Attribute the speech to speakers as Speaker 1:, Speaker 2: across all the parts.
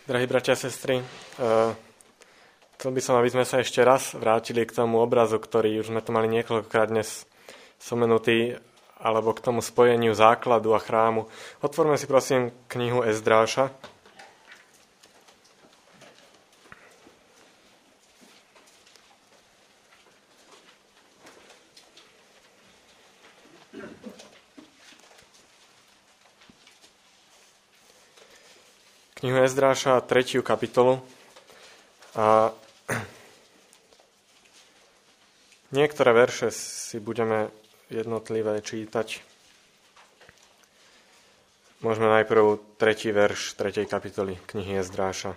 Speaker 1: Drahí bratia a sestry, chcel by som, aby sme sa ešte raz vrátili k tomu obrazu, ktorý už sme tu mali niekoľkokrát dnes spomenutý, alebo k tomu spojeniu základu a chrámu. Otvorme si prosím knihu Ezdráša. Knihu Ezdráša, 3. kapitolu. A niektoré verše si budeme jednotlivé čítať. Môžeme najprv 3. verš 3. kapitoly knihy Ezdráša,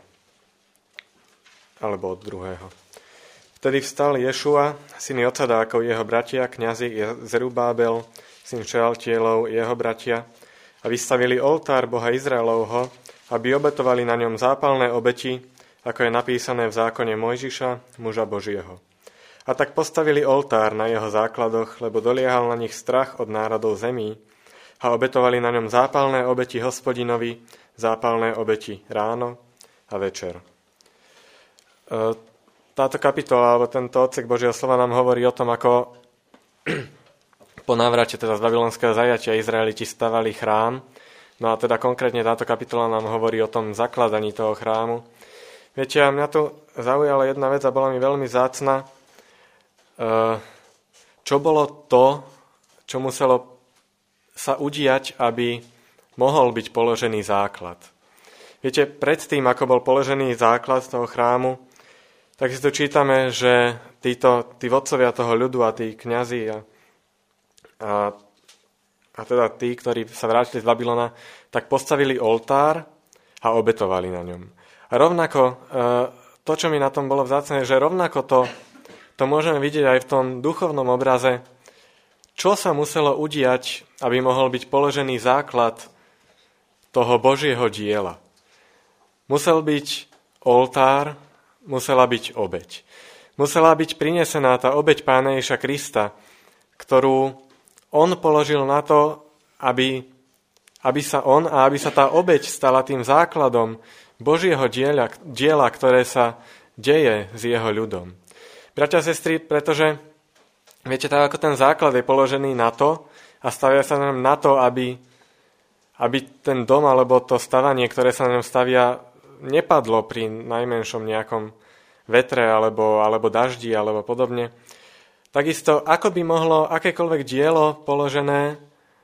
Speaker 1: alebo od 2. Vtedy vstal Ješua, syn Jocadákov, jeho bratia, kňazi Zerubábel, syn Šealtielov, jeho bratia, a vystavili oltár Boha Izraelovho, aby obetovali na ňom zápalné obeti, ako je napísané v zákone Mojžiša, muža Božieho. A tak postavili oltár na jeho základoch, lebo doliehal na nich strach od národov zemí, a obetovali na ňom zápalné obeti Hospodinovi, zápalné obeti ráno a večer. Táto kapitola, alebo tento odsek Božieho slova nám hovorí o tom, ako po návrate teda z babylonského zajatia Izraeliti stavali chrám. No a teda konkrétne táto kapitola nám hovorí o tom zakladaní toho chrámu. Viete, a mňa tu zaujala jedna vec a bola mi veľmi vzácna. Čo bolo to, čo muselo sa udiať, aby mohol byť položený základ? Viete, predtým, ako bol položený základ toho chrámu, tak si tu čítame, že tí vodcovia toho ľudu a tí kňazi a teda tí, ktorí sa vrátili z Babylona, tak postavili oltár a obetovali na ňom. A rovnako, to, čo mi na tom bolo vzácne, že rovnako to môžeme vidieť aj v tom duchovnom obraze, čo sa muselo udiať, aby mohol byť položený základ toho Božieho diela. Musel byť oltár, musela byť obeť. Musela byť prinesená tá obeť Pána Ježiša Krista, ktorú on položil na to, aby sa tá obeť stala tým základom Božieho diela, ktoré sa deje s jeho ľudom. Bratia a sestry, pretože viete, tak ako ten základ je položený na to a stavia sa na to, aby ten dom alebo to stavanie, ktoré sa na ňom stavia, nepadlo pri najmenšom nejakom vetre alebo daždi alebo podobne. Takisto, ako by mohlo akékoľvek dielo položené,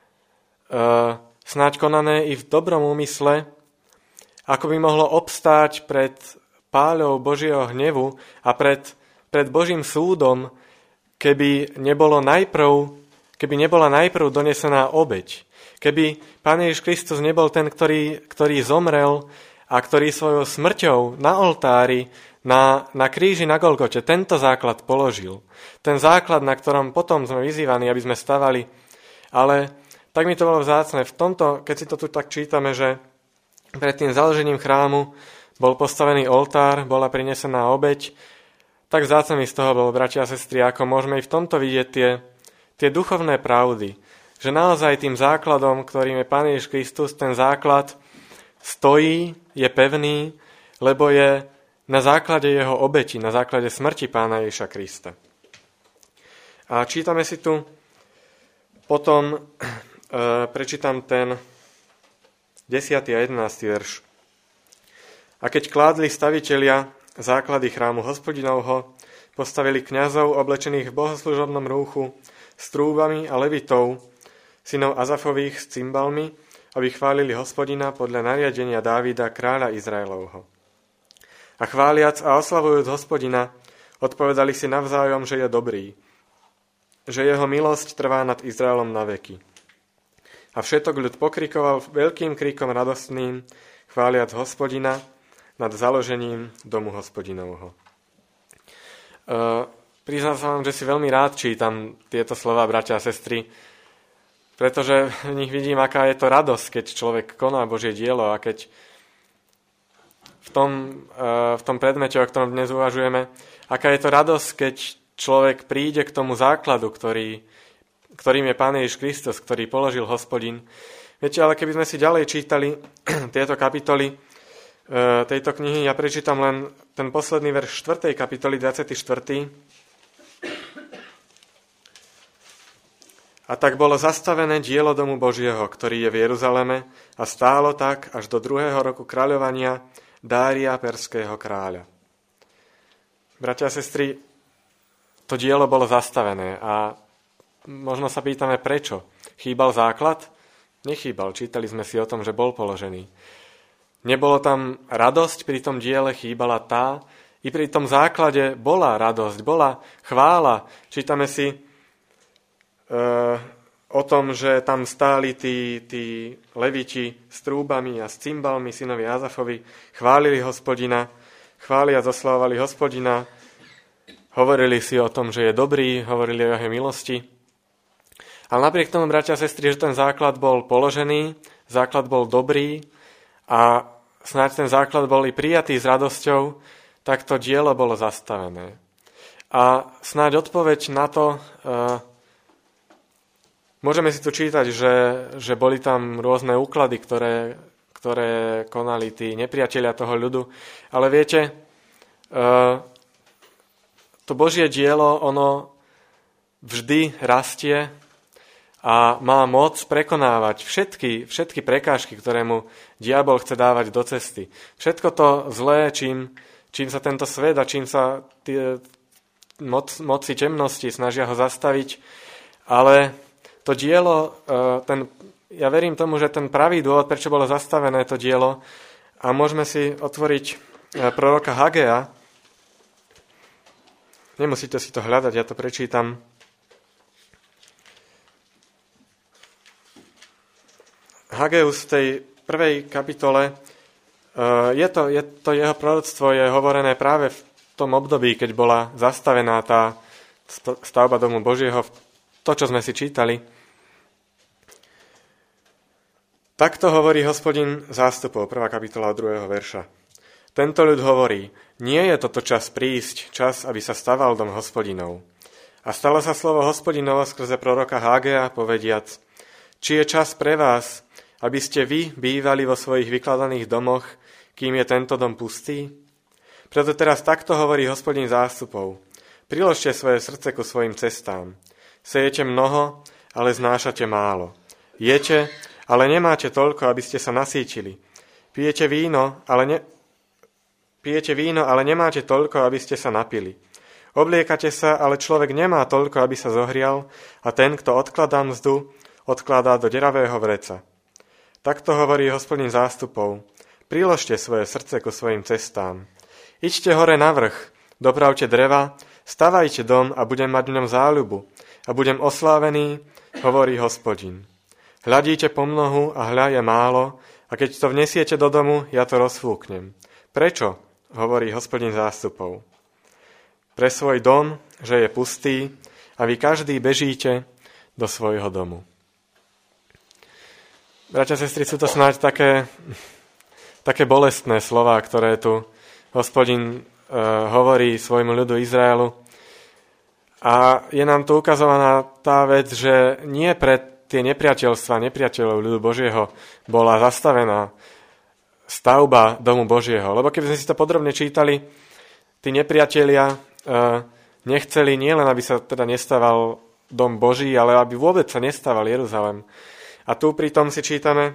Speaker 1: snáď konané i v dobrom úmysle, ako by mohlo obstáť pred páľou Božieho hnevu a pred Božím súdom, keby nebola najprv donesená obeť. Keby Pán Ježiš Kristus nebol ten, ktorý zomrel a ktorý svojou smrťou na oltári, na kríži na Golgote tento základ položil. Ten základ, na ktorom potom sme vyzývaní, aby sme stavali. Ale tak mi to bolo vzácne. V tomto, keď si to tu tak čítame, že pred tým založením chrámu bol postavený oltár, bola prinesená obeť, tak vzácne mi z toho bolo, bratia a sestry, ako môžeme i v tomto vidieť tie duchovné pravdy. Že naozaj tým základom, ktorým je Pán Ježiš Kristus, ten základ stojí, je pevný, lebo je na základe jeho obeti, na základe smrti Pána Ježiša Krista. A čítame si tu, potom prečítam ten 10. a 11. verš. A keď kládli stavitelia základy chrámu Hospodinovho, postavili kňazov oblečených v bohoslužobnom rúchu s trúbami a levitov, synov Azafových s cymbalmi, aby chválili Hospodina podľa nariadenia Dávida, kráľa Izraelovho. A chváliac a oslavujúc Hospodina, odpovedali si navzájom, že je dobrý, že jeho milosť trvá nad Izraelom na veky. A všetok ľud pokrikoval veľkým krikom radostným, chváliac Hospodina nad založením domu Hospodinovho. Priznám sa vám, že si veľmi rád čítam tieto slova, bratia a sestry, pretože v nich vidím, aká je to radosť, keď človek koná Božie dielo a keď v tom predmete, o ktorom dnes uvažujeme, aká je to radosť, keď človek príde k tomu základu, ktorým je Pán Ježiš Kristus, ktorý položil Hospodin. Viete, ale keby sme si ďalej čítali tieto kapitoly, tejto knihy. Ja prečítam len ten posledný verš 4. kapitoly, 24. A tak bolo zastavené dielo domu Božieho, ktorý je v Jeruzaleme, a stálo tak až do 2. roku kráľovania Dária perského kráľa. Bratia a sestry, to dielo bolo zastavené a možno sa pýtame, prečo. Chýbal základ? Nechýbal, čítali sme si o tom, že bol položený. Nebolo tam radosť pri tom diele, chýbala tá. I pri tom základe bola radosť, bola chvála. Čítame si o tom, že tam stáli tí leviti s trúbami a s cymbalmi, synovi Azafovi, chválili Hospodina, chvália, zoslávali Hospodina, hovorili si o tom, že je dobrý, hovorili o jeho milosti. Ale napriek tomu, bratia a sestry, že ten základ bol položený, základ bol dobrý, a snáď ten základ bol i prijatý s radosťou, tak to dielo bolo zastavené. A snáď odpoveď na to, môžeme si tu čítať, že boli tam rôzne úklady, ktoré konali tí nepriatelia toho ľudu. Ale viete, to Božie dielo, ono vždy rastie a má moc prekonávať všetky prekážky, ktoré mu diabol chce dávať do cesty. Všetko to zlé, čím sa tento svet a čím sa tie moci temnosti snažia ho zastaviť. Ale to dielo, ja verím tomu, že ten pravý dôvod, prečo bolo zastavené to dielo, a môžeme si otvoriť proroka Hagea. Nemusíte si to hľadať, ja to prečítam. Hageus v tej prvej kapitole, je to jeho proroctvo je hovorené práve v tom období, keď bola zastavená tá stavba domu Božieho, to, čo sme si čítali. Takto hovorí Hospodin zástupov, 1. kapitola 2. verša. Tento ľud hovorí, nie je toto čas prísť, čas, aby sa staval dom Hospodinov. A stalo sa slovo Hospodinovo skrze proroka Hagea, povediac, či je čas pre vás, aby ste vy bývali vo svojich vykladaných domoch, kým je tento dom pustý? Preto teraz takto hovorí Hospodin zástupov. Priložte svoje srdce ku svojim cestám. Sejete mnoho, ale znášate málo. Jete, ale nemáte toľko, aby ste sa nasýtili. Pijete víno, ale nemáte toľko, aby ste sa napili. Obliekate sa, ale človek nemá toľko, aby sa zohrial, a ten, kto odkladá mzdu, odkladá do deravého vreca. Takto hovorí Hospodin zástupov. Priložte svoje srdce ku svojim cestám. Iďte hore na vrch, dopravte dreva, stavajte dom a budem mať v ňom záľubu a budem oslávený, hovorí Hospodin. Hľadíte po mnohu a hľa je málo, a keď to vnesiete do domu, ja to rozfúknem. Prečo? Hovorí Hospodin zástupov. Pre svoj dom, že je pustý, a vy každý bežíte do svojho domu. Bratia a sestry, sú to snáď také bolestné slová, ktoré tu Hospodin hovorí svojmu ľudu Izraelu. A je nám tu ukazovaná tá vec, že nie pre tie nepriateľov ľudu Božieho bola zastavená stavba domu Božieho. Lebo keby sme si to podrobne čítali, tí nepriatelia nechceli nielen, aby sa teda nestaval dom Boží, ale aby vôbec sa nestaval Jeruzalem. A tu pritom si čítame,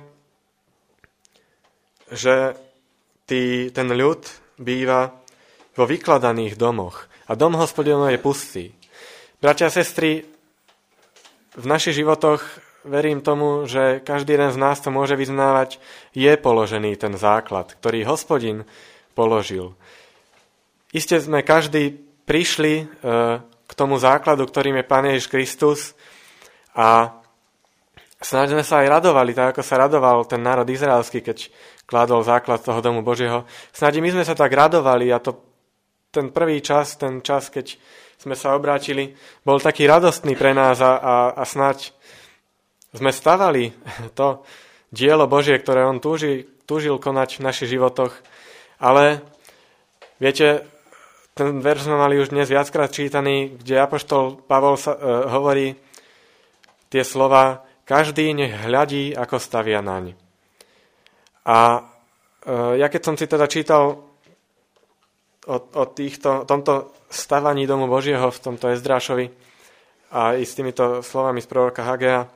Speaker 1: že ten ľud býva vo vykladaných domoch a dom Hospodinov je pustý. Bratia a sestry, v našich životoch verím tomu, že každý jeden z nás to môže vyznávať, je položený ten základ, ktorý Hospodin položil. Iste sme každý prišli k tomu základu, ktorým je Pán Ježiš Kristus, a snáď sme sa aj radovali, tak ako sa radoval ten národ izraelský, keď kládol základ toho domu Božieho. Snáď my sme sa tak radovali, a ten prvý čas, keď sme sa obrátili, bol taký radostný pre nás a snáď sme stavali to dielo Božie, ktoré on túžil konať v našich životoch. Ale viete, ten verš sme mali už dnes viackrát čítaný, kde apoštol Pavol hovorí tie slova, každý nech hľadí, ako stavia naň. A ja keď som si teda čítal o tomto stavaní domu Božieho v tomto Ezdrášovi a i s týmito slovami z proroka Hagea,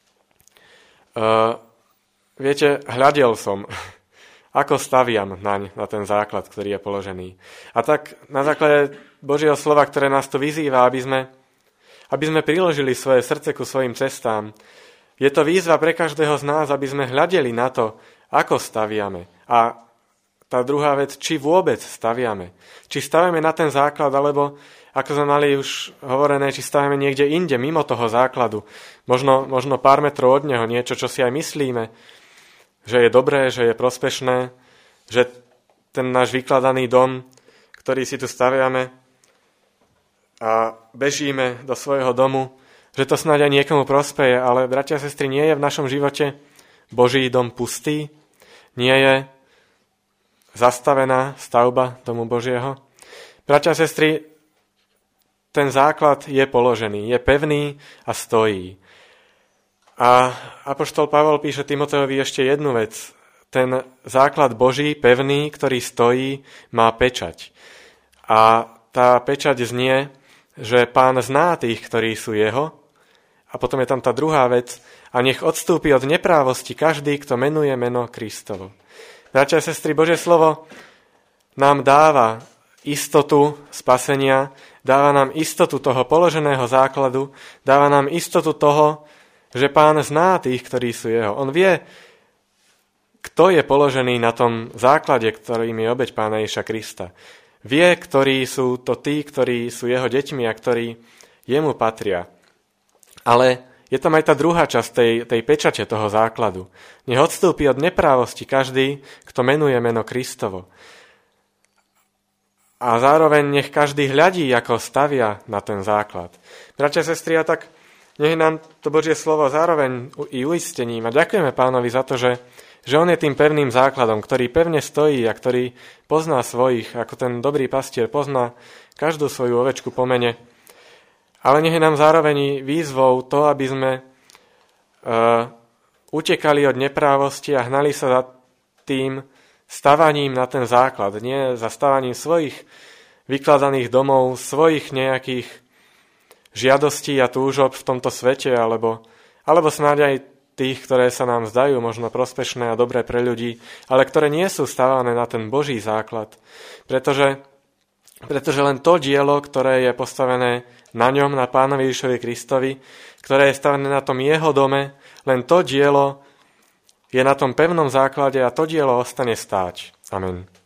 Speaker 1: viete, hľadel som, ako staviam na ten základ, ktorý je položený. A tak na základe Božieho slova, ktoré nás tu vyzýva, aby sme priložili svoje srdce ku svojim cestám, je to výzva pre každého z nás, aby sme hľadeli na to, ako staviame. A tá druhá vec, či vôbec staviame. Či staviame na ten základ, alebo, ako sme mali už hovorené, či staviame niekde inde, mimo toho základu. Možno pár metrov od neho, niečo, čo si aj myslíme, že je dobré, že je prospešné, že ten náš vykladaný dom, ktorý si tu staviame a bežíme do svojho domu, že to snáď aj niekomu prospeje, ale bratia a sestry, nie je v našom živote Boží dom pustý? Nie je zastavená stavba domu Božieho? Bratia a sestry, ten základ je položený, je pevný a stojí. A apoštol Pavol píše Timotejovi ešte jednu vec. Ten základ Boží, pevný, ktorý stojí, má pečať. A tá pečať znie, že Pán zná tých, ktorí sú jeho. A potom je tam tá druhá vec. A nech odstúpi od neprávosti každý, kto menuje meno Kristovo. Bratia a sestry, Božie slovo nám dáva istotu spasenia, dáva nám istotu toho položeného základu, dáva nám istotu toho, že Pán zná tých, ktorí sú jeho. On vie, kto je položený na tom základe, ktorým je obeť Pána Ježiša Krista. Vie, ktorí sú to tí, ktorí sú jeho deťmi a ktorí jemu patria. Ale je tam aj tá druhá časť tej pečate toho základu. Nech odstúpi od neprávosti každý, kto menuje meno Kristovo. A zároveň nech každý hľadí, ako stavia na ten základ. Bratia a sestry, a tak nech nám to Božie slovo zároveň i uistením. A ďakujeme Pánovi za to, že on je tým pevným základom, ktorý pevne stojí a ktorý pozná svojich, ako ten dobrý pastier pozná každú svoju ovečku po mene. Ale nech je nám zároveň výzvou to, aby sme utekali od neprávosti a hnali sa za tým stavaním na ten základ. Nie za stavaním svojich vykladaných domov, svojich nejakých žiadostí a túžob v tomto svete, alebo snáď aj tých, ktoré sa nám zdajú možno prospešné a dobré pre ľudí, ale ktoré nie sú stavané na ten Boží základ. Pretože len to dielo, ktoré je postavené na ňom, na Pánovi Ježišovi Kristovi, ktoré je stavené na tom jeho dome, len to dielo je na tom pevnom základe a to dielo ostane stáť. Amen.